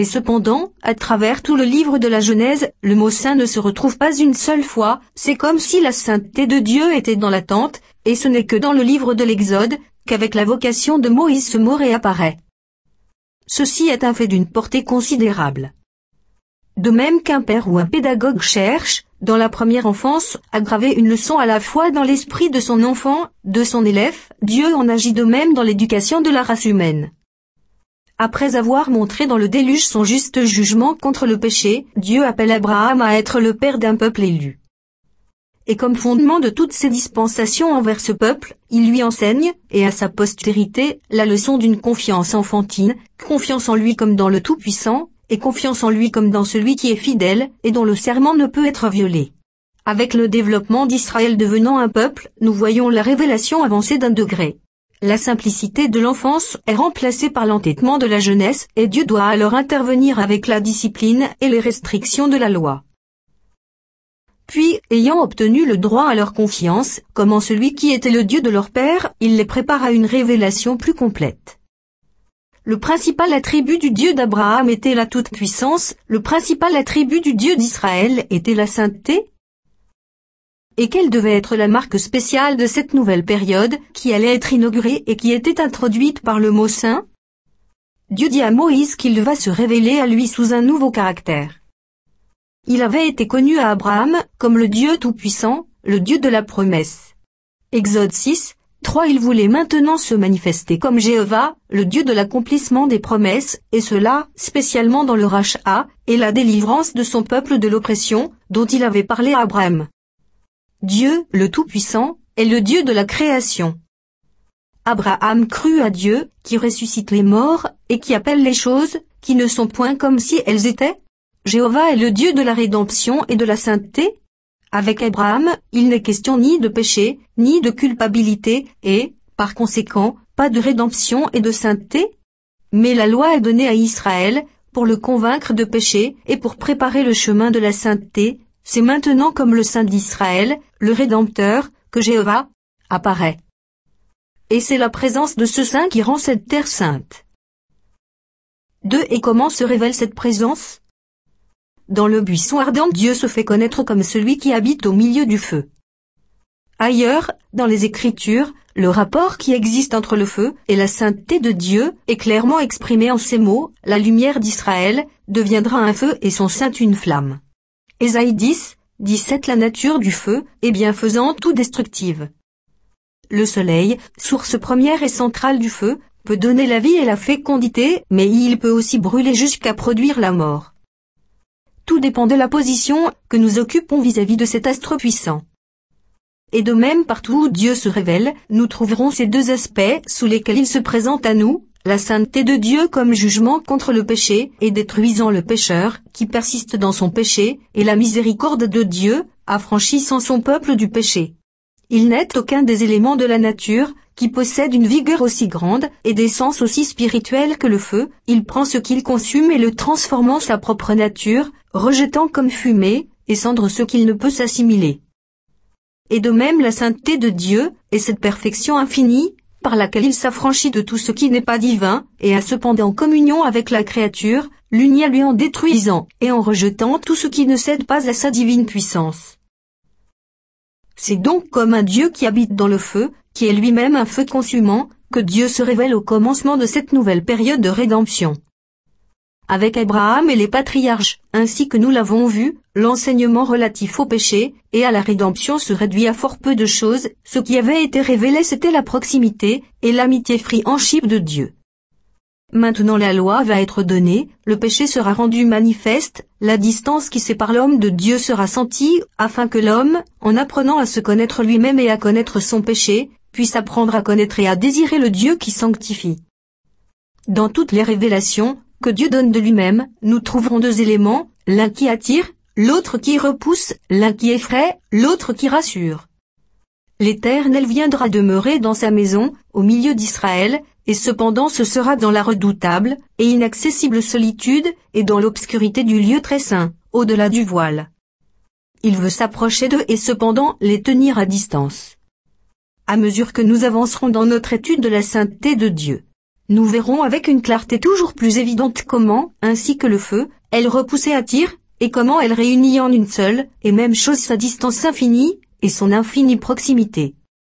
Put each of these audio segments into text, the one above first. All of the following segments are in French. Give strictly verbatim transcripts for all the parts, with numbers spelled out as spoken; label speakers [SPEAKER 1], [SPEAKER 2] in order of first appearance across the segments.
[SPEAKER 1] Et cependant, à travers tout le livre de la Genèse, le mot saint ne se retrouve pas une seule fois, c'est comme si la sainteté de Dieu était dans l'attente, et ce n'est que dans le livre de l'Exode, qu'avec la vocation de Moïse ce mot réapparaît. Ceci est un fait d'une portée considérable. De même qu'un père ou un pédagogue cherche, dans la première enfance, à graver une leçon à la fois dans l'esprit de son enfant, de son élève, Dieu en agit de même dans l'éducation de la race humaine. Après avoir montré dans le déluge son juste jugement contre le péché, Dieu appelle Abraham à être le père d'un peuple élu. Et comme fondement de toutes ses dispensations envers ce peuple, il lui enseigne, et à sa postérité, la leçon d'une confiance enfantine, confiance en lui comme dans le Tout-Puissant, et confiance en lui comme dans celui qui est fidèle, et dont le serment ne peut être violé. Avec le développement d'Israël devenant un peuple, nous voyons la révélation avancer d'un degré. La simplicité de l'enfance est remplacée par l'entêtement de la jeunesse, et Dieu doit alors intervenir avec la discipline et les restrictions de la loi. Puis, ayant obtenu le droit à leur confiance, comme en celui qui était le Dieu de leur père, il les prépare à une révélation plus complète. Le principal attribut du Dieu d'Abraham était la toute-puissance, le principal attribut du Dieu d'Israël était la sainteté. Et quelle devait être la marque spéciale de cette nouvelle période, qui allait être inaugurée et qui était introduite par le mot saint? Dieu dit à Moïse qu'il va se révéler à lui sous un nouveau caractère. Il avait été connu à Abraham comme le Dieu tout-puissant, le Dieu de la promesse. Exode six, trois Il voulait maintenant se manifester comme Jéhovah, le Dieu de l'accomplissement des promesses, et cela, spécialement dans le rachat, et la délivrance de son peuple de l'oppression, dont il avait parlé à Abraham. Dieu, le Tout-Puissant, est le Dieu de la création. Abraham crut à Dieu, qui ressuscite les morts, et qui appelle les choses, qui ne sont point comme si elles étaient. Jéhovah est le Dieu de la rédemption et de la sainteté. Avec Abraham, il n'est question ni de péché, ni de culpabilité, et, par conséquent, pas de rédemption et de sainteté. Mais la loi est donnée à Israël, pour le convaincre de péché, et pour préparer le chemin de la sainteté. C'est maintenant comme le Saint d'Israël, le Rédempteur, que Jéhovah apparaît. Et c'est la présence de ce Saint qui rend cette terre sainte. deux Et comment se révèle cette présence? Dans le buisson ardent, Dieu se fait connaître comme celui qui habite au milieu du feu. Ailleurs, dans les Écritures, le rapport qui existe entre le feu et la sainteté de Dieu est clairement exprimé en ces mots, la lumière d'Israël deviendra un feu et son sein une flamme. Ésaïe dix, dix-sept La nature du feu est bienfaisante ou destructive. Le soleil, source première et centrale du feu, peut donner la vie et la fécondité, mais il peut aussi brûler jusqu'à produire la mort. Tout dépend de la position que nous occupons vis-à-vis de cet astre puissant. Et de même partout où Dieu se révèle, nous trouverons ces deux aspects sous lesquels il se présente à nous, la sainteté de Dieu comme jugement contre le péché et détruisant le pécheur qui persiste dans son péché, et la miséricorde de Dieu, affranchissant son peuple du péché. Il n'est aucun des éléments de la nature qui possède une vigueur aussi grande et des sens aussi spirituels que le feu. Il prend ce qu'il consume et le transforme en sa propre nature, rejetant comme fumée et cendre ce qu'il ne peut s'assimiler. Et de même la sainteté de Dieu est cette perfection infinie, par laquelle il s'affranchit de tout ce qui n'est pas divin, et a cependant communion avec la créature, l'unie à lui en détruisant et en rejetant tout ce qui ne cède pas à sa divine puissance. C'est donc comme un Dieu qui habite dans le feu, qui est lui-même un feu consumant, que Dieu se révèle au commencement de cette nouvelle période de rédemption. Avec Abraham et les patriarches, ainsi que nous l'avons vu, l'enseignement relatif au péché et à la rédemption se réduit à fort peu de choses. Ce qui avait été révélé, c'était la proximité et l'amitié friendship de Dieu. Maintenant la loi va être donnée, le péché sera rendu manifeste, la distance qui sépare l'homme de Dieu sera sentie, afin que l'homme, en apprenant à se connaître lui-même et à connaître son péché, puisse apprendre à connaître et à désirer le Dieu qui sanctifie. Dans toutes les révélations que Dieu donne de lui-même, nous trouverons deux éléments, l'un qui attire, l'autre qui repousse, l'un qui effraie, l'autre qui rassure. L'Éternel viendra demeurer dans sa maison, au milieu d'Israël, et cependant ce sera dans la redoutable et inaccessible solitude, et dans l'obscurité du lieu très saint, au-delà du voile. Il veut s'approcher d'eux et cependant les tenir à distance. À mesure que nous avancerons dans notre étude de la sainteté de Dieu, nous verrons avec une clarté toujours plus évidente comment, ainsi que le feu, elle repousse et attire, et comment elle réunit en une seule, et même chose sa distance infinie, et son infinie proximité.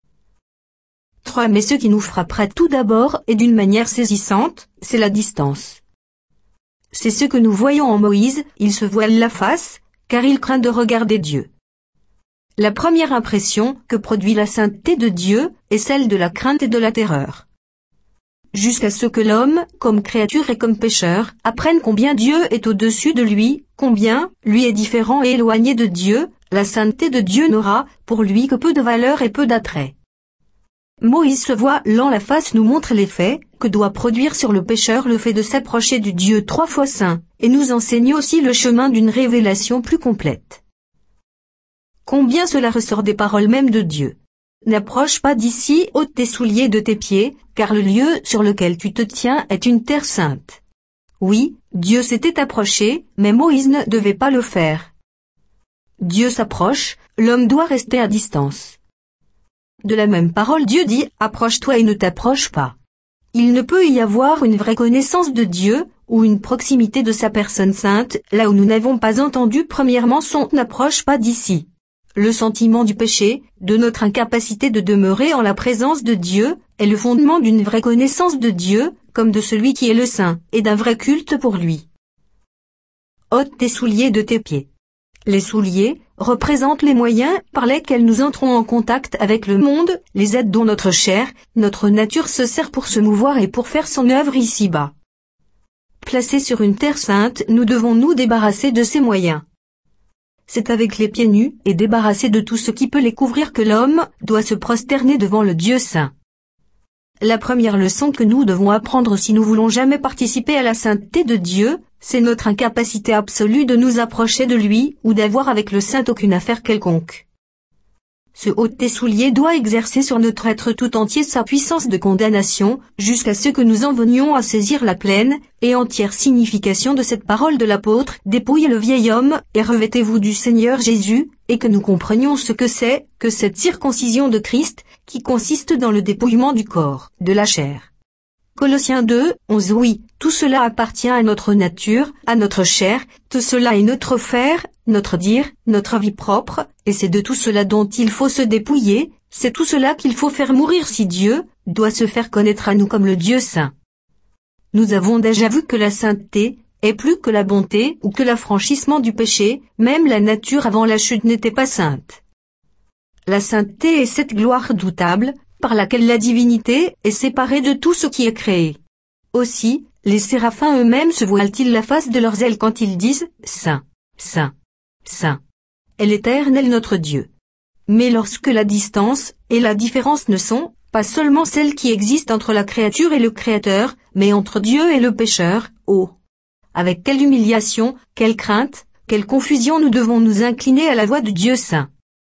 [SPEAKER 1] trois. Mais ce qui nous frappera tout d'abord et d'une manière saisissante, c'est la distance. C'est ce que nous voyons en Moïse, il se voile la face, car il craint de regarder Dieu. La première impression que produit la sainteté de Dieu est celle de la crainte et de la terreur. Jusqu'à ce que l'homme, comme créature et comme pécheur, apprenne combien Dieu est au-dessus de lui, combien, lui est différent et éloigné de Dieu, la sainteté de Dieu n'aura, pour lui que peu de valeur et peu d'attrait. Moïse se voilant la face nous montre l'effet que doit produire sur le pécheur le fait de s'approcher du Dieu trois fois saint, et nous enseigne aussi le chemin d'une révélation plus complète. Combien cela ressort des paroles mêmes de Dieu. N'approche pas d'ici, ôte tes souliers de tes pieds, car le lieu sur lequel tu te tiens est une terre sainte. Oui, Dieu s'était approché, mais Moïse ne devait pas le faire. Dieu s'approche, l'homme doit rester à distance. De la même parole Dieu dit « Approche-toi et ne t'approche pas ». Il ne peut y avoir une vraie connaissance de Dieu, ou une proximité de sa personne sainte, là où nous n'avons pas entendu premièrement son « N'approche pas d'ici ». Le sentiment du péché, de notre incapacité de demeurer en la présence de Dieu, est le fondement d'une vraie connaissance de Dieu, comme de celui qui est le Saint, et d'un vrai culte pour lui. Ôte tes souliers de tes pieds. Les souliers représentent les moyens par lesquels nous entrons en contact avec le monde, les aides dont notre chair, notre nature se sert pour se mouvoir et pour faire son œuvre ici-bas. Placés sur une terre sainte, nous devons nous débarrasser de ces moyens. C'est avec les pieds nus et débarrassés de tout ce qui peut les couvrir que l'homme doit se prosterner devant le Dieu saint. La première leçon que nous devons apprendre si nous voulons jamais participer à la sainteté de Dieu, c'est notre incapacité absolue de nous approcher de lui ou d'avoir avec le saint aucune affaire quelconque. Ce ôte tes souliers doit exercer sur notre être tout entier sa puissance de condamnation, jusqu'à ce que nous en venions à saisir la pleine et entière signification de cette parole de l'apôtre « Dépouillez le vieil homme et revêtez-vous du Seigneur Jésus », et que nous comprenions ce que c'est que cette circoncision de Christ, qui consiste dans le dépouillement du corps, de la chair. Colossiens deux, onze. Oui, tout cela appartient à notre nature, à notre chair, tout cela est notre faire, notre dire, notre vie propre, et c'est de tout cela dont il faut se dépouiller, c'est tout cela qu'il faut faire mourir si Dieu doit se faire connaître à nous comme le Dieu saint. Nous avons déjà vu que la sainteté est plus que la bonté ou que l'affranchissement du péché, même la nature avant la chute n'était pas sainte. La sainteté est cette gloire redoutable, par laquelle la divinité est séparée de tout ce qui est créé. Aussi, les séraphins eux-mêmes se voilent-ils la face de leurs ailes quand ils disent « Saint, Saint, Saint ». est l'Éternel notre Dieu. Mais lorsque la distance et la différence ne sont pas seulement celles qui existent entre la créature et le Créateur, mais entre Dieu et le pécheur, oh! Avec quelle humiliation, quelle crainte, quelle confusion nous devons nous incliner à la voix de Dieu saint.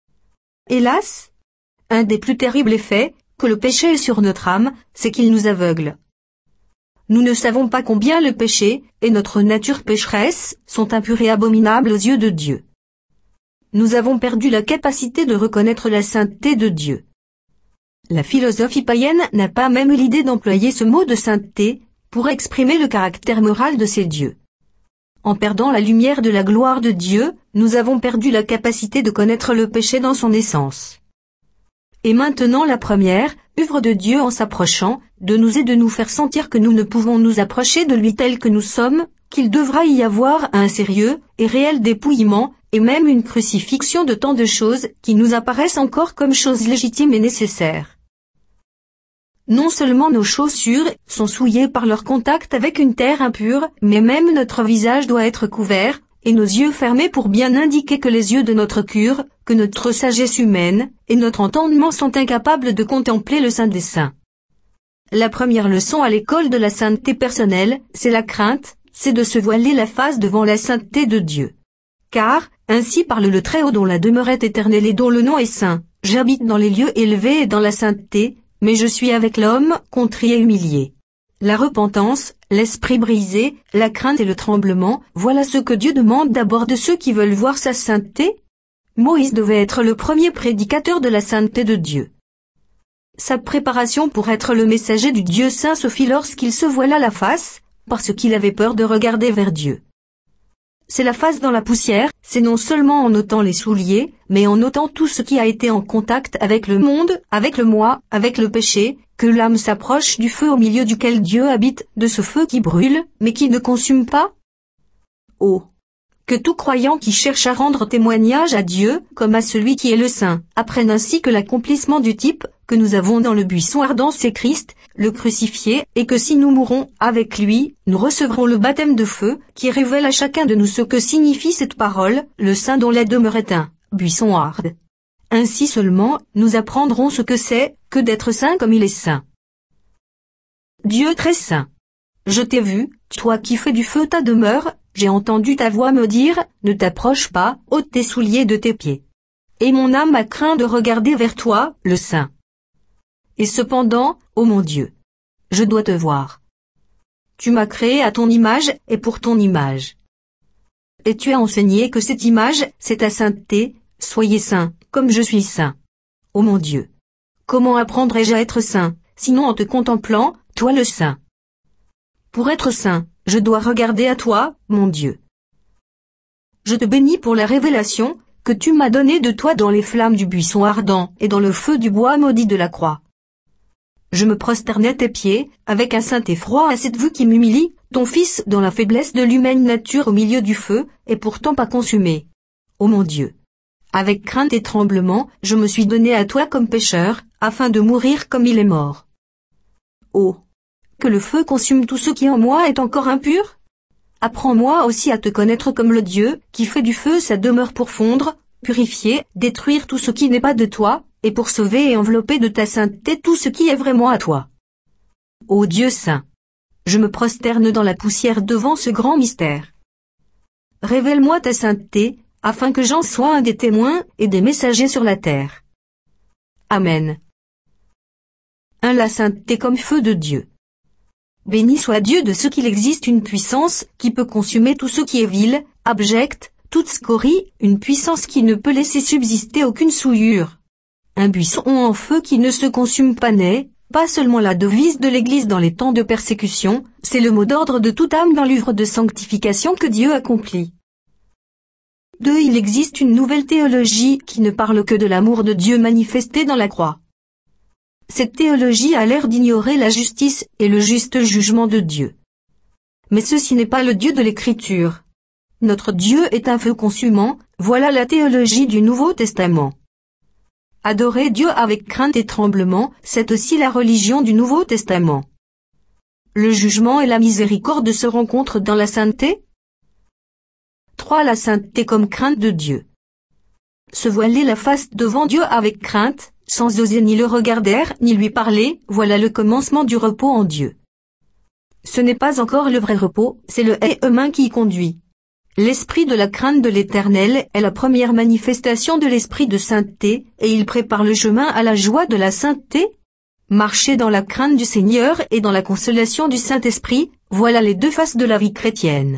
[SPEAKER 1] Hélas, un des plus terribles effets que le péché ait sur notre âme, c'est qu'il nous aveugle. Nous ne savons pas combien le péché et notre nature pécheresse sont impurs et abominables aux yeux de Dieu. Nous avons perdu la capacité de reconnaître la sainteté de Dieu. La philosophie païenne n'a pas même l'idée d'employer ce mot de sainteté pour exprimer le caractère moral de ces dieux. En perdant la lumière de la gloire de Dieu, nous avons perdu la capacité de connaître le péché dans son essence. Et maintenant la première œuvre de Dieu en s'approchant de nous est de nous faire sentir que nous ne pouvons nous approcher de lui tel que nous sommes, qu'il devra y avoir un sérieux et réel dépouillement, et même une crucifixion de tant de choses qui nous apparaissent encore comme choses légitimes et nécessaires. Non seulement nos chaussures sont souillées par leur contact avec une terre impure, mais même notre visage doit être couvert, et nos yeux fermés pour bien indiquer que les yeux de notre cure, que notre sagesse humaine, et notre entendement sont incapables de contempler le Saint des Saints. La première leçon à l'école de la sainteté personnelle, c'est la crainte, c'est de se voiler la face devant la sainteté de Dieu. Car, ainsi parle le Très-Haut dont la demeure est éternelle et dont le nom est saint, j'habite dans les lieux élevés et dans la sainteté, mais je suis avec l'homme, contrit et humilié. La repentance, l'esprit brisé, la crainte et le tremblement, voilà ce que Dieu demande d'abord de ceux qui veulent voir sa sainteté. Moïse devait être le premier prédicateur de la sainteté de Dieu. Sa préparation pour être le messager du Dieu saint se fit lorsqu'il se voila la face, parce qu'il avait peur de regarder vers Dieu. C'est la face dans la poussière, c'est non seulement en ôtant les souliers, mais en ôtant tout ce qui a été en contact avec le monde, avec le moi, avec le péché, que l'âme s'approche du feu au milieu duquel Dieu habite, de ce feu qui brûle, mais qui ne consume pas. Oh! Que tout croyant qui cherche à rendre témoignage à Dieu, comme à celui qui est le Saint, apprenne ainsi que l'accomplissement du type que nous avons dans le buisson ardent c'est Christ, le crucifié, et que si nous mourrons avec lui, nous recevrons le baptême de feu, qui révèle à chacun de nous ce que signifie cette parole, le Saint dont la demeure est un buisson arde. Ainsi seulement, nous apprendrons ce que c'est, que d'être saint comme il est saint. Dieu très saint. Je t'ai vu, toi qui fais du feu ta demeure, j'ai entendu ta voix me dire, ne t'approche pas, ôte tes souliers de tes pieds. Et mon âme a craint de regarder vers toi, le Saint. Et cependant, ô mon Dieu, je dois te voir. Tu m'as créé à ton image, et pour ton image. Et tu as enseigné que cette image, c'est ta sainteté, soyez saints, comme je suis saint. Ô mon Dieu, comment apprendrai-je à être saint, sinon en te contemplant, toi le Saint? Pour être saint, je dois regarder à toi, mon Dieu. Je te bénis pour la révélation que tu m'as donnée de toi dans les flammes du buisson ardent et dans le feu du bois maudit de la croix. Je me prosterne à tes pieds, avec un saint effroi à cette vue qui m'humilie, ton Fils dans la faiblesse de l'humaine nature au milieu du feu, et pourtant pas consumé. Ô mon Dieu! Avec crainte et tremblement, je me suis donné à toi comme pécheur, afin de mourir comme il est mort. Oh! Que le feu consume tout ce qui en moi est encore impur? Apprends-moi aussi à te connaître comme le Dieu, qui fait du feu sa demeure pour fondre, purifier, détruire tout ce qui n'est pas de toi, et pour sauver et envelopper de ta sainteté tout ce qui est vraiment à toi. Ô Dieu saint! Je me prosterne dans la poussière devant ce grand mystère. Révèle-moi ta sainteté, afin que j'en sois un des témoins et des messagers sur la terre. Amen. un La sainteté comme feu de Dieu. Béni soit Dieu de ce qu'il existe une puissance qui peut consumer tout ce qui est vil, abject, toute scorie, une puissance qui ne peut laisser subsister aucune souillure. Un buisson en feu qui ne se consume pas n'est pas seulement la devise de l'Église dans les temps de persécution, c'est le mot d'ordre de toute âme dans l'œuvre de sanctification que Dieu accomplit. deux Il existe une nouvelle théologie qui ne parle que de l'amour de Dieu manifesté dans la croix. Cette théologie a l'air d'ignorer la justice et le juste jugement de Dieu. Mais ceci n'est pas le Dieu de l'Écriture. Notre Dieu est un feu consumant, voilà la théologie du Nouveau Testament. Adorer Dieu avec crainte et tremblement, c'est aussi la religion du Nouveau Testament. Le jugement et la miséricorde se rencontrent dans la sainteté. trois La sainteté comme crainte de Dieu. Se voiler la face devant Dieu avec crainte, sans oser ni le regarder, ni lui parler, voilà le commencement du repos en Dieu. Ce n'est pas encore le vrai repos, c'est le est humain qui y conduit. L'esprit de la crainte de l'Éternel est la première manifestation de l'esprit de sainteté, et il prépare le chemin à la joie de la sainteté. Marcher dans la crainte du Seigneur et dans la consolation du Saint-Esprit, voilà les deux faces de la vie chrétienne.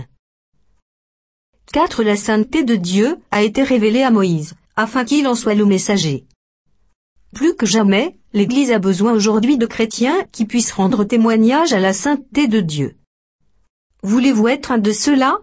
[SPEAKER 1] quatre La sainteté de Dieu a été révélée à Moïse, afin qu'il en soit le messager. Plus que jamais, l'Église a besoin aujourd'hui de chrétiens qui puissent rendre témoignage à la sainteté de Dieu. Voulez-vous être un de ceux-là?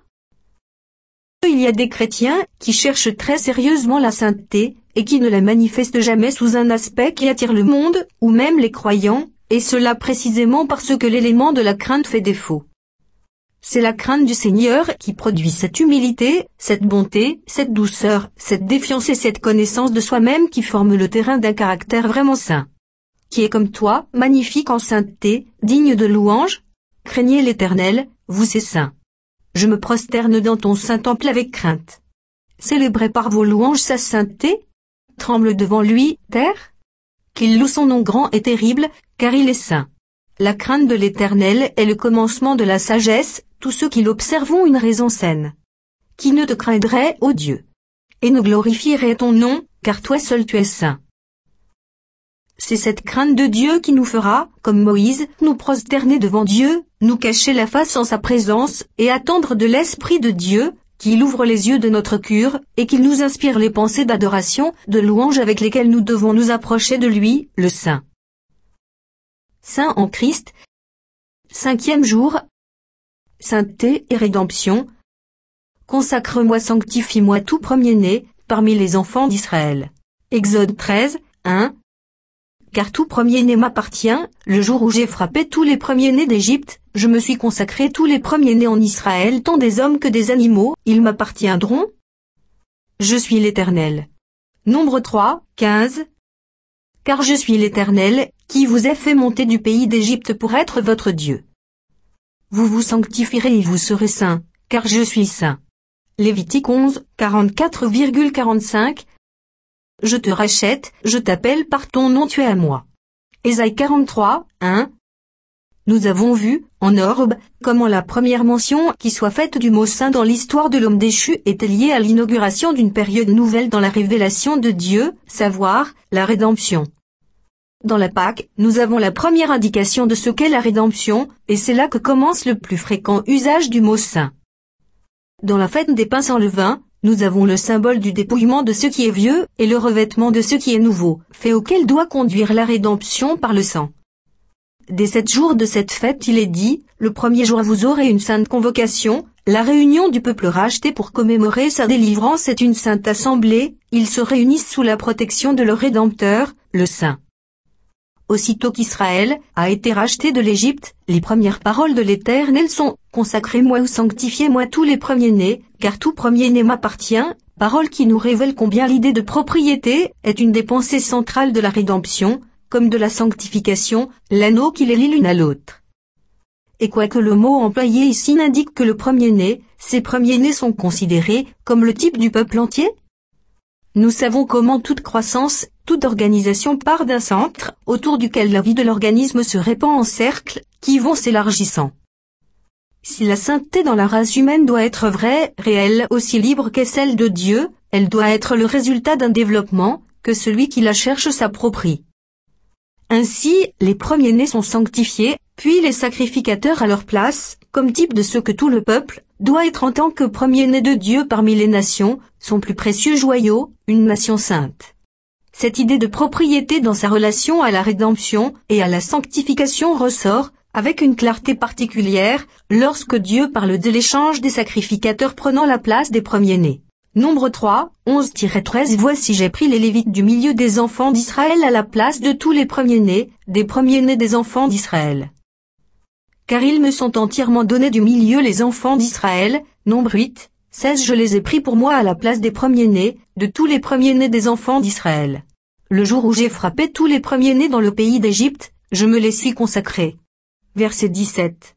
[SPEAKER 1] Il y a des chrétiens qui cherchent très sérieusement la sainteté et qui ne la manifestent jamais sous un aspect qui attire le monde, ou même les croyants, et cela précisément parce que l'élément de la crainte fait défaut. C'est la crainte du Seigneur qui produit cette humilité, cette bonté, cette douceur, cette défiance et cette connaissance de soi-même qui forment le terrain d'un caractère vraiment saint. Qui est comme toi, magnifique en sainteté, digne de louange? Craignez l'Éternel, vous ses saints. Je me prosterne dans ton saint temple avec crainte. Célébrez par vos louanges sa sainteté. Tremble devant lui, terre. Qu'il loue son nom grand et terrible, car il est saint. La crainte de l'Éternel est le commencement de la sagesse, tous ceux qui l'observent ont une raison saine. Qui ne te craindrait, ô Dieu? Et ne glorifierait ton nom, car toi seul tu es saint. C'est cette crainte de Dieu qui nous fera, comme Moïse, nous prosterner devant Dieu, nous cacher la face en sa présence, et attendre de l'Esprit de Dieu, qu'il ouvre les yeux de notre cœur, et qu'il nous inspire les pensées d'adoration, de louange avec lesquelles nous devons nous approcher de lui, le Saint. saint en Christ. Cinquième jour. Sainteté et rédemption. Consacre-moi, sanctifie-moi tout premier-né, parmi les enfants d'Israël. Exode treize, un. Car tout premier-né m'appartient, le jour où j'ai frappé tous les premiers-nés d'Égypte, je me suis consacré tous les premiers-nés en Israël, tant des hommes que des animaux, ils m'appartiendront. Je suis l'Éternel. Nombre trois, quinze. Car je suis l'Éternel, qui vous ai fait monter du pays d'Égypte pour être votre Dieu. Vous vous sanctifierez et vous serez saints, car je suis saint. Lévitique onze, quarante-quatre à quarante-cinq. Je te rachète, je t'appelle par ton nom, tu es à moi. Ésaïe quarante-trois, un. Nous avons vu, en Orbe, comment la première mention qui soit faite du mot saint dans l'histoire de l'homme déchu était liée à l'inauguration d'une période nouvelle dans la révélation de Dieu, savoir, la rédemption. Dans la Pâque, nous avons la première indication de ce qu'est la rédemption, et c'est là que commence le plus fréquent usage du mot saint. Dans la fête des pains sans levain, nous avons le symbole du dépouillement de ce qui est vieux, et le revêtement de ce qui est nouveau, fait auquel doit conduire la rédemption par le sang. Des sept jours de cette fête il est dit, le premier jour vous aurez une sainte convocation, la réunion du peuple racheté pour commémorer sa délivrance est une sainte assemblée, ils se réunissent sous la protection de leur Rédempteur, le Saint. Aussitôt qu'Israël a été racheté de l'Égypte, les premières paroles de l'Éternel sont « Consacrez-moi ou sanctifiez-moi tous les premiers-nés, car tout premier-né m'appartient », parole qui nous révèle combien l'idée de propriété est une des pensées centrales de la rédemption, comme de la sanctification, l'anneau qui les lie l'une à l'autre. Et quoique le mot employé ici n'indique que le premier-né, ces premiers-nés sont considérés comme le type du peuple entier. Nous savons comment toute croissance, toute organisation part d'un centre, autour duquel la vie de l'organisme se répand en cercles, qui vont s'élargissant. Si la sainteté dans la race humaine doit être vraie, réelle, aussi libre qu'est celle de Dieu, elle doit être le résultat d'un développement, que celui qui la cherche s'approprie. Ainsi, les premiers-nés sont sanctifiés, puis les sacrificateurs à leur place, comme type de ce que tout le peuple doit être en tant que premier-né de Dieu parmi les nations, son plus précieux joyau, une nation sainte. Cette idée de propriété dans sa relation à la rédemption et à la sanctification ressort, avec une clarté particulière, lorsque Dieu parle de l'échange des sacrificateurs prenant la place des premiers-nés. Nombre trois, onze à treize. Voici j'ai pris les Lévites du milieu des enfants d'Israël à la place de tous les premiers-nés, des premiers-nés des enfants d'Israël. Car ils me sont entièrement donnés du milieu les enfants d'Israël, Nombre huit, seize. Je les ai pris pour moi à la place des premiers-nés, de tous les premiers-nés des enfants d'Israël. Le jour où j'ai frappé tous les premiers-nés dans le pays d'Égypte, je me les suis consacrés. Verset dix-sept.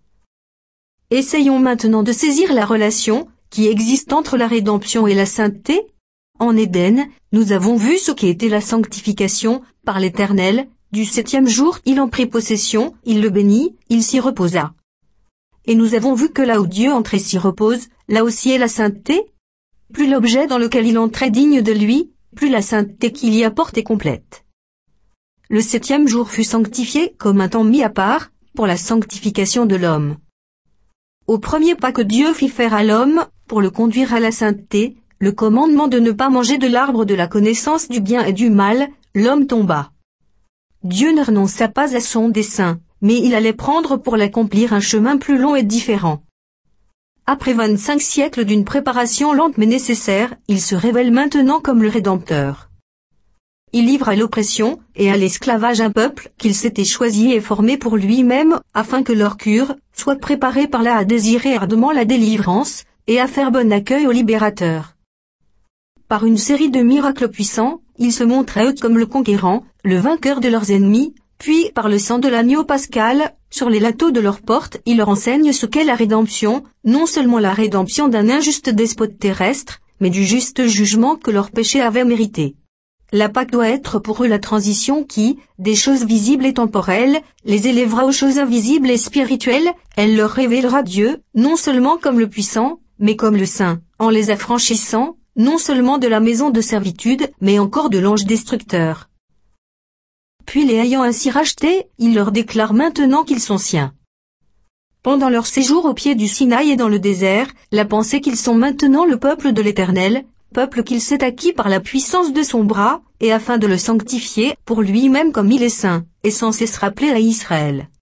[SPEAKER 1] Essayons maintenant de saisir la relation qui existe entre la rédemption et la sainteté. En Éden, nous avons vu ce qu'était la sanctification, par l'Éternel, du septième jour il en prit possession, il le bénit, il s'y reposa. Et nous avons vu que là où Dieu entre et s'y repose, là aussi est la sainteté. Plus l'objet dans lequel il entre est digne de lui, plus la sainteté qu'il y apporte est complète. Le septième jour fut sanctifié comme un temps mis à part, pour la sanctification de l'homme. Au premier pas que Dieu fit faire à l'homme, pour le conduire à la sainteté, le commandement de ne pas manger de l'arbre de la connaissance du bien et du mal, l'homme tomba. Dieu ne renonça pas à son dessein, mais il allait prendre pour l'accomplir un chemin plus long et différent. Après vingt-cinq siècles d'une préparation lente mais nécessaire, il se révèle maintenant comme le Rédempteur. Il livre à l'oppression et à l'esclavage un peuple qu'il s'était choisi et formé pour lui-même, afin que leur cœur soit préparé par là à désirer ardemment la délivrance, et à faire bon accueil au libérateur. Par une série de miracles puissants, il se montre à eux comme le conquérant, le vainqueur de leurs ennemis, puis par le sang de l'agneau pascal, sur les linteaux de leurs portes, il leur enseigne ce qu'est la rédemption, non seulement la rédemption d'un injuste despote terrestre, mais du juste jugement que leurs péchés avaient mérité. La Pâque doit être pour eux la transition qui, des choses visibles et temporelles, les élèvera aux choses invisibles et spirituelles, elle leur révélera Dieu, non seulement comme le puissant, mais comme le saint, en les affranchissant, non seulement de la maison de servitude, mais encore de l'ange destructeur. Puis les ayant ainsi rachetés, il leur déclare maintenant qu'ils sont siens. Pendant leur séjour au pied du Sinaï et dans le désert, la pensée qu'ils sont maintenant le peuple de l'Éternel, peuple qu'il s'est acquis par la puissance de son bras, et afin de le sanctifier pour lui-même comme il est saint, et sans cesse rappeler à Israël.